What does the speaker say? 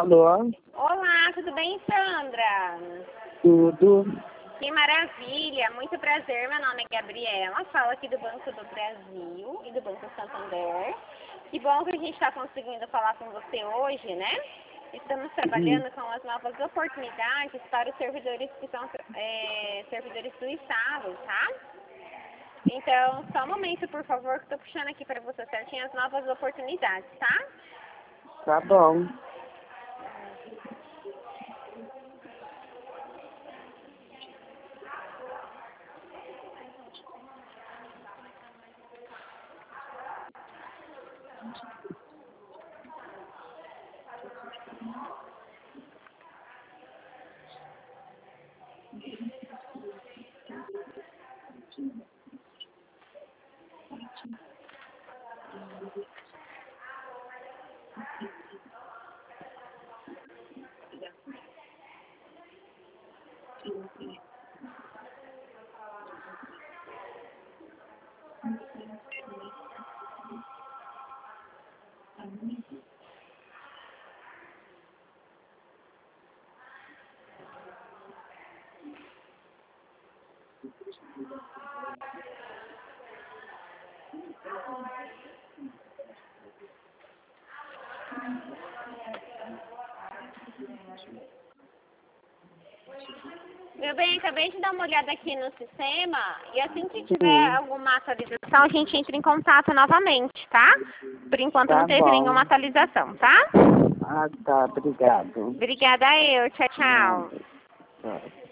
Alô? Olá, tudo bem, Sandra? Tudo. Que maravilha, muito prazer, meu nome é Gabriela, falo aqui do Banco do Brasil e do Banco Santander. Que bom que a gente está conseguindo falar com você hoje, né? Estamos trabalhando com as novas oportunidades para os servidores que são servidores do Estado, tá? Então, só um momento, por favor, que estou puxando aqui para você certinho as novas oportunidades, tá? Tá bom. Meu bem, acabei de dar uma olhada aqui no sistema e assim que tiver alguma atualização, a gente entra em contato novamente, tá? Por enquanto Tá não teve bom. nenhuma atualização, tá? Ah, tá. Obrigado. Obrigada eu. Tchau, tchau. Tchau.